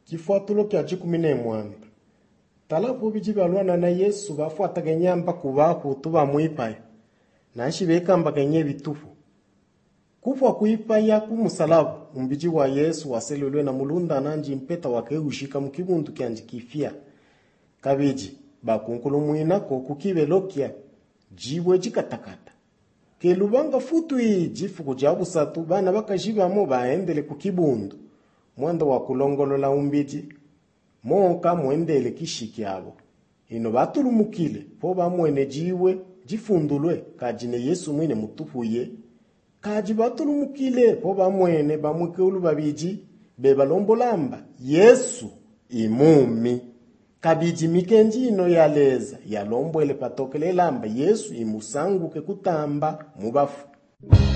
Kifuatulo kya 11. Talapo bijibalwana na Yesu bafuata kenyamba kubaho tuba muipayo. Nanshi bekamba kenye bitufu. Kufa kuipaya kumusalabu umbiji wa Yesu waselulwe na mulunda nanji mpeta wakeushika mukibundu kyanji kifia. Kabiji bakunkulu muina ko kukibelokia jibwe jikatakata. Kelubanga futui jifu kujabu satu bana bakajibamo baendele kukibundu. Mwanda wa kulongolola umbiji monka mwendele kishikyabo. Ino batulumukile po bamwene jiwe jifundulwe kajine Yesu mwine mutufuye. Kaji batulumukile po bamwene bamwikeulu babiji bebalombolamba Yesu imumi. Kabiji mikenji ino yaleza yalombwele patokele lamba Yesu imusanguke kutamba mubafu.